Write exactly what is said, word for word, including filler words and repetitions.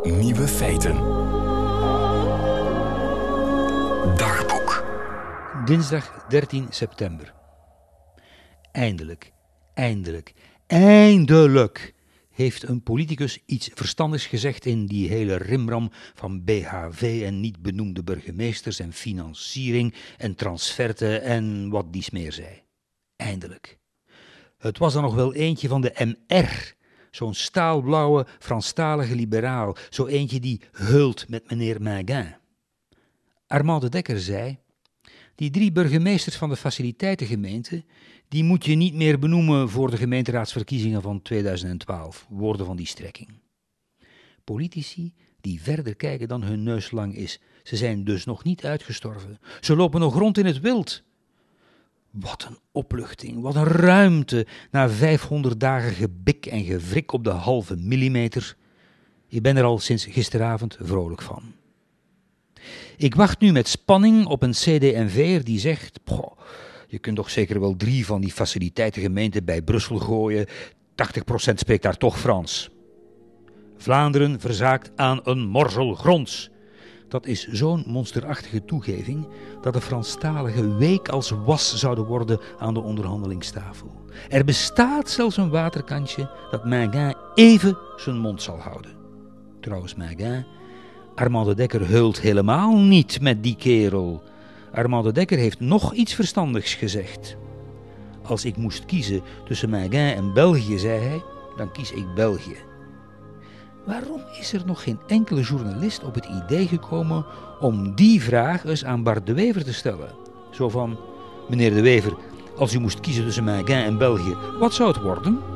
Nieuwe feiten. Dagboek. Dinsdag dertien september. Eindelijk, eindelijk, eindelijk heeft een politicus iets verstandigs gezegd in die hele rimram van B H V en niet benoemde burgemeesters en financiering en transferten en wat dies meer zei. Eindelijk. Het was dan nog wel eentje van de M R, zo'n staalblauwe Franstalige liberaal, zo eentje die heult met meneer Maingain. Armand de Dekker zei: die drie burgemeesters van de faciliteitengemeente, die moet je niet meer benoemen voor de gemeenteraadsverkiezingen van tweeduizend twaalf, woorden van die strekking. Politici die verder kijken dan hun neus lang is, ze zijn dus nog niet uitgestorven, ze lopen nog rond in het wild. Wat een opluchting, wat een ruimte na vijfhonderd dagen gebik en gewrik op de halve millimeter. Ik ben er al sinds gisteravond vrolijk van. Ik wacht nu met spanning op een C D en V'er die zegt: poh, je kunt toch zeker wel drie van die faciliteitengemeenten bij Brussel gooien, tachtig procent spreekt daar toch Frans. Vlaanderen verzaakt aan een morsel gronds. Dat is zo'n monsterachtige toegeving dat de Franstaligen week als was zouden worden aan de onderhandelingstafel. Er bestaat zelfs een waterkantje dat Maingain even zijn mond zal houden. Trouwens, Maingain, Armand de Dekker heult helemaal niet met die kerel. Armand de Dekker heeft nog iets verstandigs gezegd. Als ik moest kiezen tussen Maingain en België, zei hij, dan kies ik België. Waarom is er nog geen enkele journalist op het idee gekomen om die vraag eens aan Bart de Wever te stellen? Zo van: meneer de Wever, als u moest kiezen tussen Maingain en België, wat zou het worden?